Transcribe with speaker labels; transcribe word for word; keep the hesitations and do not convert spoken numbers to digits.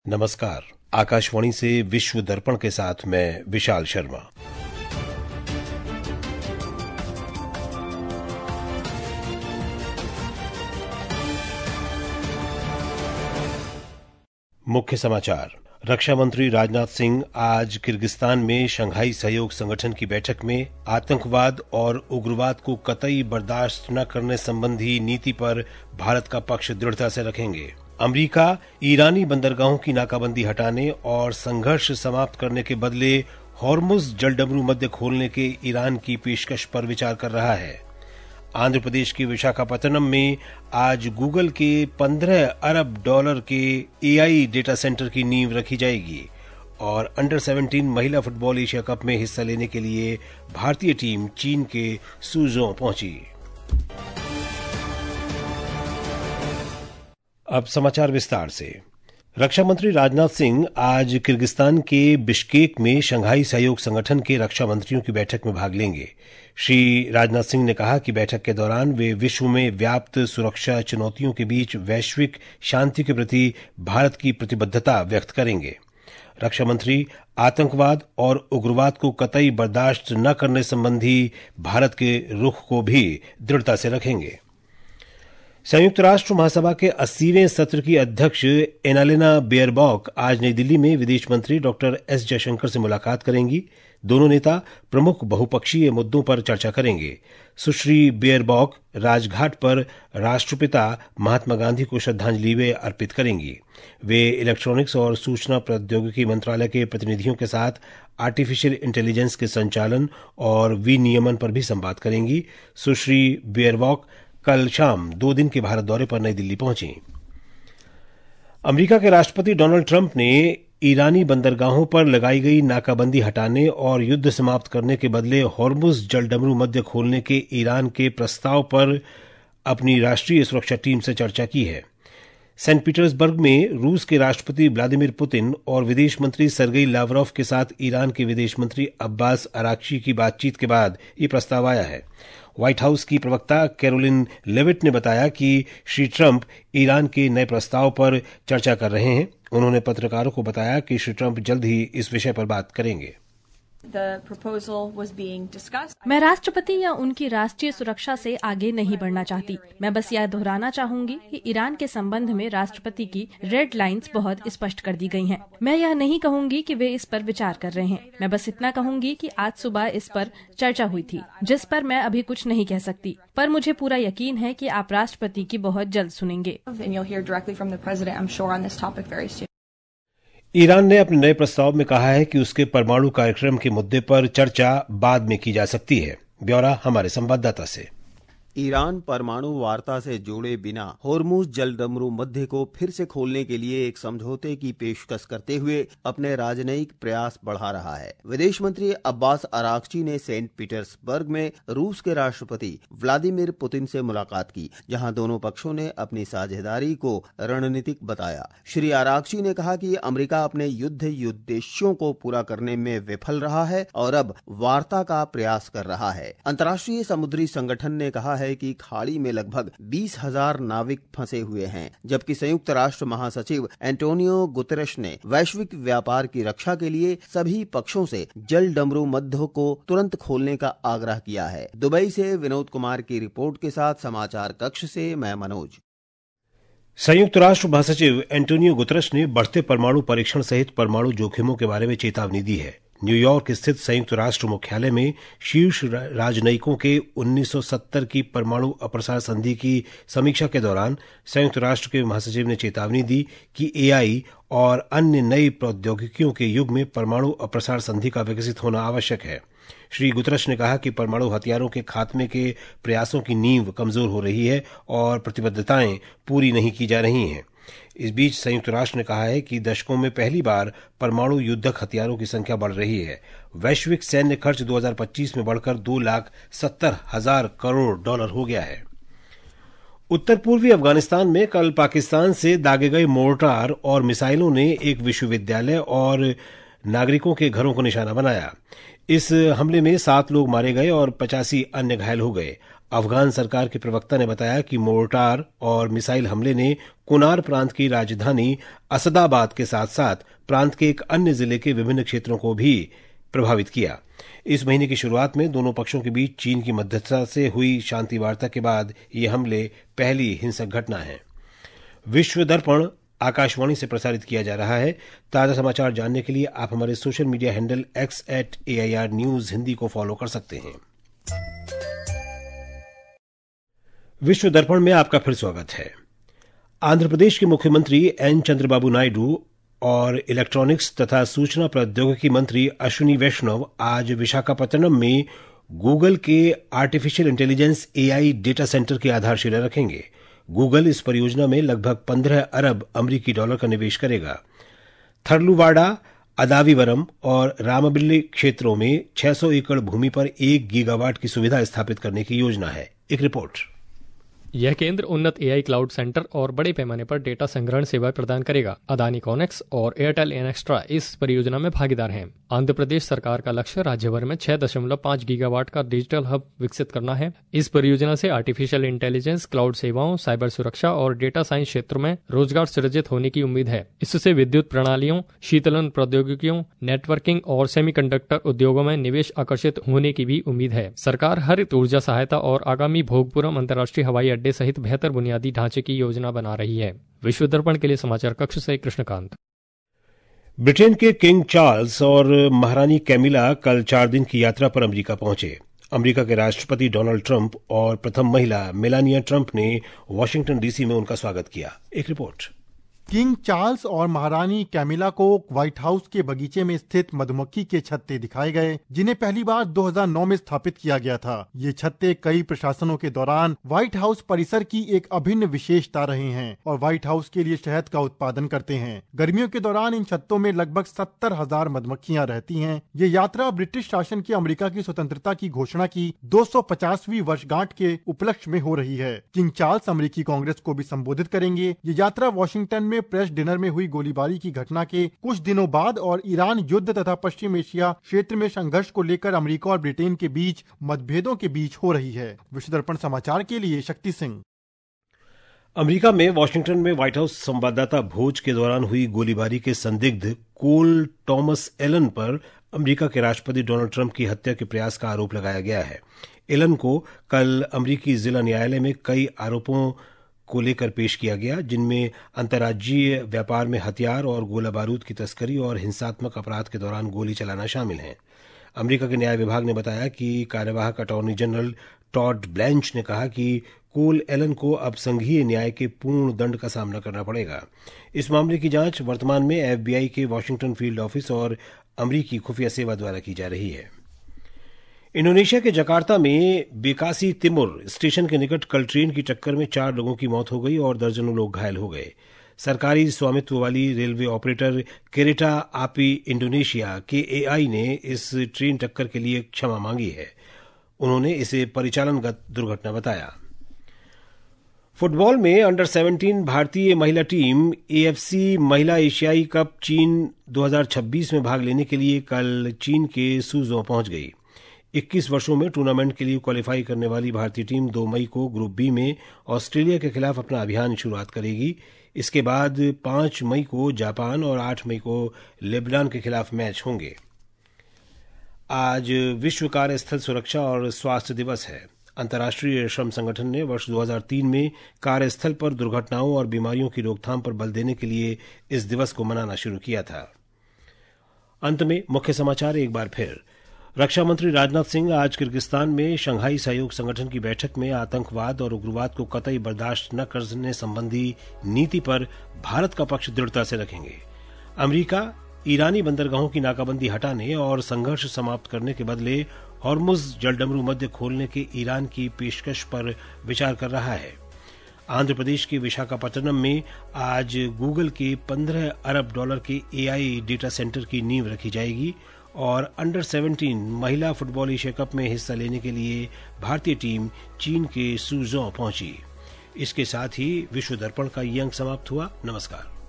Speaker 1: नमस्कार। आकाशवाणी से विश्व दर्पण के साथ मैं विशाल शर्मा। मुख्य समाचार। रक्षा मंत्री राजनाथ सिंह आज किर्गिस्तान में शंघाई सहयोग संगठन की बैठक में आतंकवाद और उग्रवाद को कतई बर्दाश्त न करने संबंधी नीति पर भारत का पक्ष दृढ़ता से रखेंगे। अमेरिका ईरानी बंदरगाहों की नाकाबंदी हटाने और संघर्ष समाप्त करने के बदले हॉर्मुज जलडमरू मध्य खोलने के ईरान की पेशकश पर विचार कर रहा है। आंध्र प्रदेश के विशाखापत्तनम में आज गूगल के पंद्रह अरब डॉलर के एआई डेटा सेंटर की नींव रखी जाएगी और अंडर सत्रह महिला फुटबॉल एशिया कप में हिस्सा लेने के लिए भारतीय टीम चीन के सूजों पहुंची। अब समाचार विस्तार से। रक्षा मंत्री राजनाथ सिंह आज किर्गिस्तान के बिश्केक में शंघाई सहयोग संगठन के रक्षा मंत्रियों की बैठक में भाग लेंगे। श्री राजनाथ सिंह ने कहा कि बैठक के दौरान वे विश्व में व्याप्त सुरक्षा चुनौतियों के बीच वैश्विक शांति के प्रति भारत की प्रतिबद्धता व्यक्त करेंगे। रक्षा मंत्री आतंकवाद और उग्रवाद को कतई बर्दाश्त न करने संबंधी भारत के रुख को भी दृढ़ता से रखेंगे। संयुक्त राष्ट्र महासभा के अस्सीवें सत्र की अध्यक्ष एनालेना बेयरबॉक आज नई दिल्ली में विदेश मंत्री डॉक्टर एस जयशंकर से मुलाकात करेंगी। दोनों नेता प्रमुख बहुपक्षीय मुद्दों पर चर्चा करेंगे। सुश्री बेयरबॉक राजघाट पर राष्ट्रपिता महात्मा गांधी को श्रद्धांजलि अर्पित करेंगी। वे इलेक्ट्रॉनिक्स और सूचना प्रौद्योगिकी मंत्रालय के प्रतिनिधियों के साथ आर्टिफिशियल इंटेलिजेंस के संचालन और विनियमन पर भी संवाद करेंगी। सुश्री बेयरबॉक कल शाम दो दिन के भारत दौरे पर नई दिल्ली पहुंची। अमेरिका के राष्ट्रपति डोनाल्ड ट्रंप ने ईरानी बंदरगाहों पर लगाई गई नाकाबंदी हटाने और युद्ध समाप्त करने के बदले हॉर्मुज जलडमरू मध्य खोलने के ईरान के प्रस्ताव पर अपनी राष्ट्रीय सुरक्षा टीम से चर्चा की है। सेंट पीटर्सबर्ग में रूस के राष्ट्रपति व्लादिमीर पुतिन और विदेश मंत्री सरगेई लावरोव के साथ ईरान के विदेश मंत्री अब्बास अराक्ची की बातचीत के बाद ये प्रस्ताव आया है। व्हाइट हाउस की प्रवक्ता कैरोलिन लेविट ने बताया कि श्री ट्रंप ईरान के नए प्रस्ताव पर चर्चा कर रहे हैं। उन्होंने पत्रकारों को बताया कि श्री ट्रंप जल्द ही इस विषय पर बात करेंगे।
Speaker 2: मैं राष्ट्रपति या उनकी राष्ट्रीय सुरक्षा से आगे नहीं बढ़ना चाहती। मैं बस यह दोहराना चाहूंगी कि ईरान के संबंध में राष्ट्रपति की रेड लाइंस बहुत स्पष्ट कर दी गई हैं। मैं यह नहीं कहूंगी कि वे इस पर विचार कर रहे हैं। मैं बस इतना कहूंगी कि आज सुबह इस पर चर्चा हुई थी, जिस पर मैं अभी कुछ नहीं कह सकती, पर मुझे पूरा यकीन है कि आप राष्ट्रपति की बहुत जल्द सुनेंगे।
Speaker 1: ईरान ने अपने नए प्रस्ताव में कहा है कि उसके परमाणु कार्यक्रम के मुद्दे पर चर्चा बाद में की जा सकती है। ब्यौरा हमारे संवाददाता से।
Speaker 3: ईरान परमाणु वार्ता से जोड़े बिना हॉर्मुज जलडमरू मध्य को फिर से खोलने के लिए एक समझौते की पेशकश करते हुए अपने राजनयिक प्रयास बढ़ा रहा है। विदेश मंत्री अब्बास अराक्ची ने सेंट पीटर्सबर्ग में रूस के राष्ट्रपति व्लादिमीर पुतिन से मुलाकात की, जहां दोनों पक्षों ने अपनी साझेदारी को रणनीतिक बताया। श्री अराक्ची ने कहा कि अमेरिका अपने युद्ध उद्देश्यों को पूरा करने में विफल रहा है और अब वार्ता का प्रयास कर रहा है। अंतर्राष्ट्रीय समुद्री संगठन ने कहा है कि खाड़ी में लगभग बीस हजार नाविक फंसे हुए हैं, जबकि संयुक्त राष्ट्र महासचिव एंटोनियो गुतेरेश ने वैश्विक व्यापार की रक्षा के लिए सभी पक्षों से जलडमरू मध्य को तुरंत खोलने का आग्रह किया है। दुबई से विनोद कुमार की रिपोर्ट के साथ समाचार कक्ष से मैं मनोज।
Speaker 1: संयुक्त राष्ट्र महासचिव एंटोनियो गुतेरेश ने बढ़ते परमाणु परीक्षण सहित परमाणु जोखिमों के बारे में चेतावनी दी है। न्यूयॉर्क स्थित संयुक्त राष्ट्र मुख्यालय में शीर्ष राजनयिकों के उन्नीस सौ सत्तर की परमाणु अप्रसार संधि की समीक्षा के दौरान संयुक्त राष्ट्र के महासचिव ने चेतावनी दी कि एआई और अन्य नई प्रौद्योगिकियों के युग में परमाणु अप्रसार संधि का विकसित होना आवश्यक है। श्री गुतेरेश ने कहा कि परमाणु हथियारों के खात्मे के प्रयासों की नींव कमजोर हो रही है और प्रतिबद्धताएं पूरी नहीं की जा रही हैं। इस बीच संयुक्त राष्ट्र ने कहा है कि दशकों में पहली बार परमाणु युद्धक हथियारों की संख्या बढ़ रही है। वैश्विक सैन्य खर्च दो हज़ार पच्चीस में बढ़कर दो लाख सत्तर हजार करोड़ डॉलर हो गया है। उत्तर पूर्वी अफगानिस्तान में कल पाकिस्तान से दागे गए मोर्टार और मिसाइलों ने एक विश्वविद्यालय और नागरिकों के घरों को निशाना बनाया। इस हमले में सात लोग मारे गए और पचासी अन्य घायल हो गए। अफगान सरकार के प्रवक्ता ने बताया कि मोर्टार और मिसाइल हमले ने कुनार प्रांत की राजधानी असदाबाद के साथ साथ प्रांत के एक अन्य जिले के विभिन्न क्षेत्रों को भी प्रभावित किया। इस महीने की शुरुआत में दोनों पक्षों के बीच चीन की मध्यस्थता से हुई शांति वार्ता के बाद ये हमले पहली हिंसक घटना है। विश्व दर्पण आकाशवाणी से प्रसारित किया जा रहा है। ताजा समाचार जानने के लिए आप हमारे social media handle X at A I R news Hindi को फॉलो कर सकते हैं। विश्व दर्पण में आपका फिर स्वागत है। आंध्र प्रदेश के मुख्यमंत्री एन चंद्रबाबू नायडू और इलेक्ट्रॉनिक्स तथा सूचना प्रौद्योगिकी मंत्री अश्विनी वैष्णव आज विशाखापत्तनम में गूगल के artificial intelligence A I data center की आधारशिला रखेंगे। गूगल इस परियोजना में लगभग पंद्रह अरब अमरीकी डॉलर का निवेश करेगा। थर्लुवाडा, अदाविवरम और रामबिल्ली क्षेत्रों में छह सौ एकड़ भूमि पर एक गीगावाट की सुविधा स्थापित करने की योजना है। एक रिपोर्ट।
Speaker 4: यह केंद्र उन्नत एआई क्लाउड सेंटर और बड़े पैमाने पर डेटा संग्रहण सेवाएं प्रदान करेगा। अदानी कॉनेक्स और एयरटेल एनेक्स्ट्रा इस परियोजना में भागीदार हैं। आंध्र प्रदेश सरकार का लक्ष्य राज्य भर में छह दशमलव पांच गीगावाट का डिजिटल हब विकसित करना है। इस परियोजना से आर्टिफिशियल इंटेलिजेंस, क्लाउड सेवाओं, साइबर सुरक्षा और डेटा साइंस क्षेत्र में रोजगार सृजित होने की उम्मीद है। इससे विद्युत प्रणालियों, शीतलन प्रौद्योगिकियों, नेटवर्किंग और सेमीकंडक्टर उद्योगों में निवेश आकर्षित होने की भी उम्मीद है। सरकार हरित ऊर्जा सहायता और आगामी भोगपुरम अंतर्राष्ट्रीय हवाई अड्डे सहित बेहतर बुनियादी ढांचे की योजना बना रही है। विश्व दर्पण के लिए समाचार कक्ष से कृष्णकांत।
Speaker 1: ब्रिटेन के किंग चार्ल्स और महारानी कैमिला कल चार दिन की यात्रा पर अमेरिका पहुंचे। अमेरिका के राष्ट्रपति डोनाल्ड ट्रंप और प्रथम महिला मेलानिया ट्रंप ने वॉशिंगटन डीसी में उनका स्वागत किया। एक रिपोर्ट।
Speaker 5: किंग चार्ल्स और महारानी कैमिला को व्हाइट हाउस के बगीचे में स्थित मधुमक्खी के छत्ते दिखाए गए, जिन्हें पहली बार दो हज़ार नौ में स्थापित किया गया था। ये छत्ते कई प्रशासनों के दौरान व्हाइट हाउस परिसर की एक अभिन्न विशेषता रहे हैं और व्हाइट हाउस के लिए शहद का उत्पादन करते हैं। गर्मियों के दौरान इन छत्तों में लगभग सत्तर हजार मधुमक्खियां रहती हैं। ये यात्रा ब्रिटिश शासन की अमेरिका की स्वतंत्रता की घोषणा की दो सौ पचासवीं वर्षगांठ के उपलक्ष्य में हो रही है। किंग चार्ल्स अमेरिकी कांग्रेस को भी संबोधित करेंगे। ये यात्रा वॉशिंगटन में प्रेस डिनर में हुई गोलीबारी की घटना के कुछ दिनों बाद और ईरान युद्ध तथा पश्चिम एशिया क्षेत्र में संघर्ष को लेकर अमेरिका और ब्रिटेन के बीच मतभेदों के बीच हो रही है। विश्व दर्पण समाचार के लिए शक्ति सिंह।
Speaker 1: अमेरिका में वॉशिंगटन में व्हाइट हाउस संवाददाता भोज के दौरान हुई गोलीबारी के संदिग्ध कोल टॉमस एलन पर अमेरिका के राष्ट्रपति डोनाल्ड ट्रंप की हत्या के प्रयास का आरोप लगाया गया है। एलन को कल अमेरिकी जिला न्यायालय में कई आरोपों को लेकर पेश किया गया, जिनमें अंतर्राज्यीय व्यापार में हथियार और गोला बारूद की तस्करी और हिंसात्मक अपराध के दौरान गोली चलाना शामिल है। अमेरिका के न्याय विभाग ने बताया कि कार्यवाहक अटॉर्नी जनरल टॉड ब्लैंच ने कहा कि कोल एलन को अब संघीय न्याय के पूर्ण दंड का सामना करना पड़ेगा। इस मामले की जांच वर्तमान में एफबीआई के वॉशिंगटन फील्ड ऑफिस और अमेरिकी खुफिया सेवा द्वारा की जा रही है। इंडोनेशिया के जकार्ता में बेकासी तिमुर स्टेशन के निकट कल ट्रेन की टक्कर में चार लोगों की मौत हो गई और दर्जनों लोग घायल हो गए। सरकारी स्वामित्व वाली रेलवे ऑपरेटर केरेटा आपी इंडोनेशिया के ए आई ने इस ट्रेन टक्कर के लिए क्षमा मांगी है। उन्होंने इसे परिचालनगत दुर्घटना बताया। फुटबॉल में अंडर सत्रह भारतीय महिला टीम एएफसी महिला एशियाई कप चीन दो हज़ार छब्बीस में भाग लेने के लिए कल चीन के सूजों पहुंच गई। इक्कीस वर्षों में टूर्नामेंट के लिए क्वालिफाई करने वाली भारतीय टीम दो मई को ग्रुप बी में ऑस्ट्रेलिया के खिलाफ अपना अभियान शुरुआत करेगी। इसके बाद पांच मई को जापान और आठ मई को लेबनान के खिलाफ मैच होंगे। आज विश्व कार्यस्थल सुरक्षा और स्वास्थ्य दिवस है। अंतर्राष्ट्रीय श्रम संगठन ने वर्ष दो हज़ार तीन में कार्यस्थल पर दुर्घटनाओं और बीमारियों की रोकथाम पर बल देने के लिए इस दिवस को मनाना शुरू किया था। अंत में मुख्य समाचार एक बार फिर। रक्षा मंत्री राजनाथ सिंह आज किर्गिस्तान में शंघाई सहयोग संगठन की बैठक में आतंकवाद और उग्रवाद को कतई बर्दाश्त न करने संबंधी नीति पर भारत का पक्ष दृढ़ता से रखेंगे। अमेरिका ईरानी बंदरगाहों की नाकाबंदी हटाने और संघर्ष समाप्त करने के बदले हॉर्मुज जलडमरू मध्य खोलने के ईरान की पेशकश पर विचार कर रहा है। आंध्र प्रदेश के विशाखापट्टनम में आज गूगल के पंद्रह अरब डॉलर के एआई डेटा सेंटर की नींव रखी जाएगी और अंडर सत्रह महिला फुटबॉल एशिया कप में हिस्सा लेने के लिए भारतीय टीम चीन के सूजों पहुंची। इसके साथ ही विश्व दर्पण का ये अंक समाप्त हुआ। नमस्कार।